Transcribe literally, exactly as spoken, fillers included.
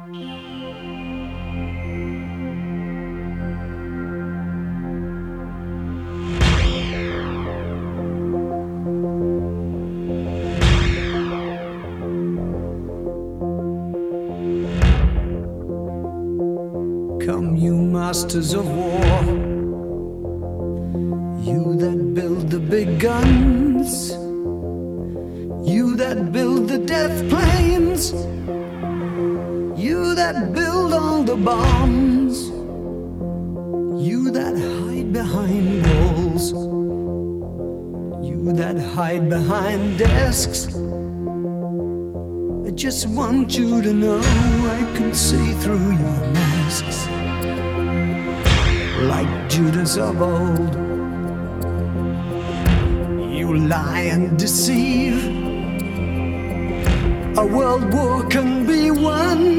Come, you masters of war, you that build the big guns, you that build the death planes, you that build all the bombs, you that hide behind walls, you that hide behind desks. I just want you to know I can see through your masks. Like Judas of old, you lie and deceive. A world war can be won